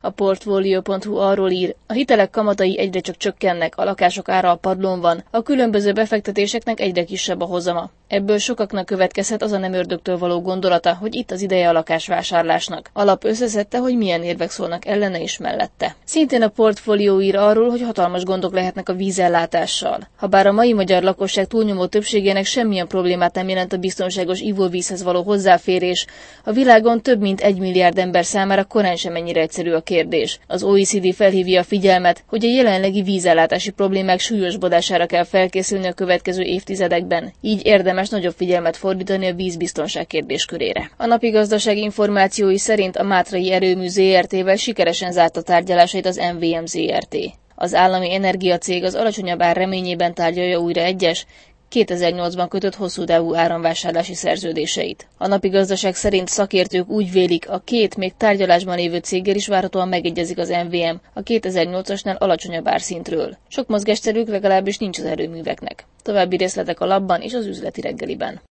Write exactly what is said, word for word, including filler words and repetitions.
A Portfolio pont hu arról ír, a hitelek kamatai egyre csak csökkennek, a lakások ára a padlón van, a különböző befektetéseknek egyre kisebb a hozama. Ebből sokaknak következhet az a nem ördögtől való gondolata, hogy itt az ideje a lakásvásárlásnak. Alap összeszedte, hogy milyen érvek szólnak ellene és mellette. Szintén a Portfolio ír arról, hogy hatalmas gondok lehetnek a vízellátással. Habár a mai magyar lakosság túlnyomó többségének semmilyen problémát nem jelent a biztonságos ivóvízhez való hozzáférés, a világon több mint egy milliárd ember számára korán sem ennyire egyszerű a kérdés. Az o e cé dé felhívja a figyelmet, hogy a jelenlegi vízellátási problémák súlyosbodására kell felkészülni a következő évtizedekben, így érdemes nagyobb figyelmet fordítani a vízbiztonság kérdéskörére. A napi gazdaság információi szerint a Mátrai Erőmű zé er té-vel sikeresen zárta tárgyalásait az em vé em zé er té. Az állami energiacég az alacsonyabb ár reményében tárgyalja újra egyes, kétezer-nyolcban kötött hosszú távú áramvásárlási szerződéseit. A napi gazdaság szerint szakértők úgy vélik, a két még tárgyalásban lévő céggel is várhatóan megegyezik az em vé em a kétezer-nyolcasnál alacsonyabb árszintről. Sok mozgásterük legalábbis nincs az erőműveknek. További részletek a lapban és az üzleti reggeliben.